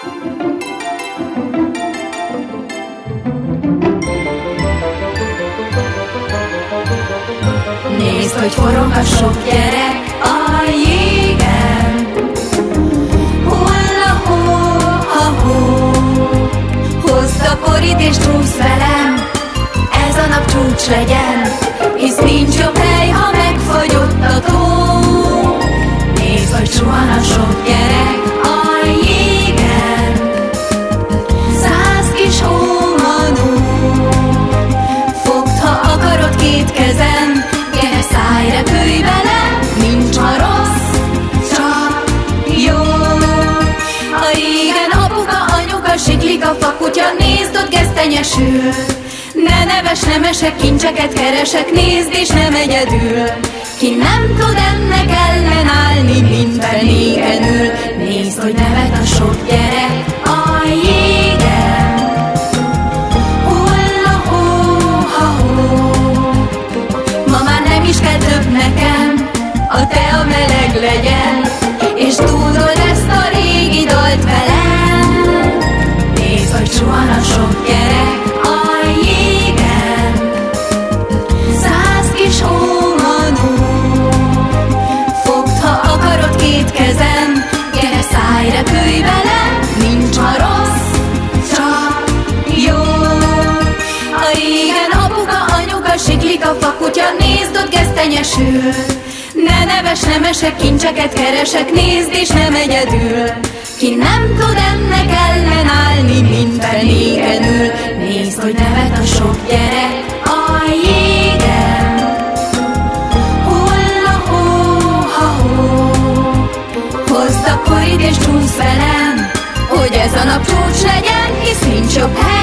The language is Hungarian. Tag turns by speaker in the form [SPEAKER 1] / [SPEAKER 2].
[SPEAKER 1] Nézd, hogy forog a sok gyerek a jégen. Hulla-hó, ha-hó, hozd a korit és csúsz velem, ez a nap csúcs legyen, hisz nincs jobb hely, ha megfagyott a tó. Nézd, hogy suhan a sok gyerek a jégen. 100 kis hómanó, fogd, ha akarod két kezem, gyere, szállj, repülj velem, nincs ma rossz, csak jó. A régen apuka, anyuka, siklik a fakutya, nézd, ott gesztenyesül. Ne neves, nemesek, kincseket keresek, nézd, és nem egyedül. Ki nem tud ennek ellenállni, mind fenéken ül. Nézd, hogy nevet a sok gyerek a jégen. Hulla-hó, ha-hó, ma már nem is kell több nekem, a tea meleg legyen, és dúdold ezt a régi dalt velem. Nézd, hogy suhan a sok gyerek a jégen. 100 kis hómanó, fogd, ha akarod két kezem, gyere, szállj, repülj velem, nincs ma rossz, csak jó. A régen apuka, anyuka, siklik a fakutya, nézd, ott gesztenyesül. Ne neves, nemesek, kincseket keresek, nézd, és nem egyedül. Ki nem tud ennek ellenállni, mind fenéken ül. Nézd, hogy nevet a sok gyerek a jégen. Hulla-hó, ha-hó, hozd a korit és csúsz velem, hogy ez a nap csúcs legyen, hisz nincs jobb hely,